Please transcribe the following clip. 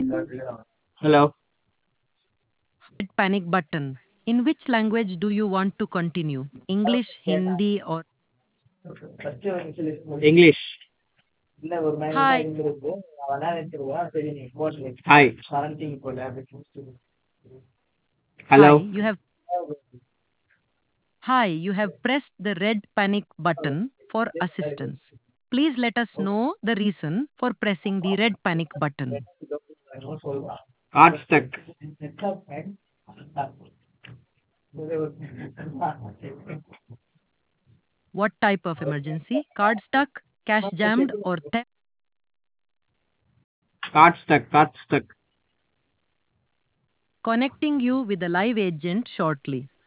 Hello. Red panic button. In which language do you want to continue? English, Hindi, or English. Hi? Hi. Hi, Hello. you have pressed the red panic button for assistance. Please let us know the reason for pressing the red panic button. Card stuck. What type of emergency? Card stuck, cash jammed, or theft? Card stuck. Card stuck. Connecting you with a live agent shortly.